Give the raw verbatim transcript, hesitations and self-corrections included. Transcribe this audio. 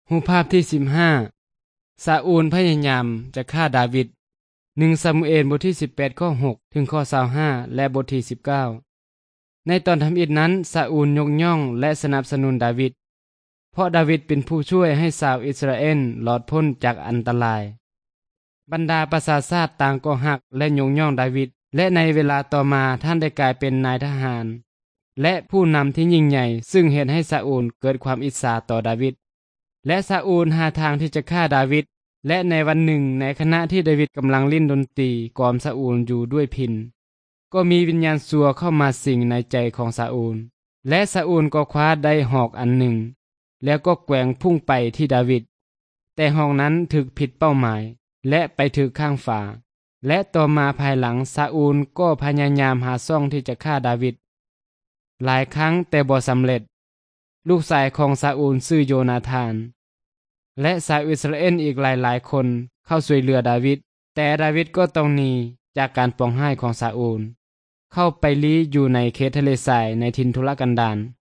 รูปภาพที่สิบห้าซาอูลพยายามจะฆ่าดาวิดหนึ่งซามูเอลบทที่สิบแปดข้อหกถึงข้อยี่สิบห้าและบทที่สิบเก้าในตอนทำอิฐนั้นซาอูลยกย่องและสนับสนุนดาวิดเพราะดาวิดเป็นผู้ช่วยให้ชาวอิสราเอลหลอดพ้นจากอันตรายบรรดาประชาชาติต่างก็ฮักและยกย่องดาวิดและในเวลาต่อมาท่านได้กลายเป็นนายทหารและผู้นำที่ยิ่งใหญ่ซึ่งเห็นให้ซาอูลเกิดความอิจฉาต่อดาวิดและซาอูลหาทางที่จะฆ่าดาวิดและในวันหนึ่งในขณะที่ดาวิดกำลังเล่นดนตรีกล่อมซาอูลอยู่ด้วยพิณก็มีวิญญาณชั่วเข้ามาสิงในใจของซาอูลและซาอูลก็คว้าได้หอกอันหนึ่งแล้วก็แกว่งพุ่งไปที่ดาวิดแต่หอกนั้นถึกผิดเป้าหมายและไปถึกข้างฝาและต่อมาภายหลังซาอูลก็พยายามหาช่องที่จะฆ่าดาวิดหลายครั้งแต่บ่สำเร็จลูกชายของซาอูลชื่อโยนาธานและชาวอิสราเอลอีกหลายๆคนเข้าช่วยเหลือดาวิดแต่ดาวิดก็ต้องหนีจากการปองร้ายของซาอูลเข้าไปลี้อยู่ในเขตทะเลทรายในถิ่นทุรกันดาร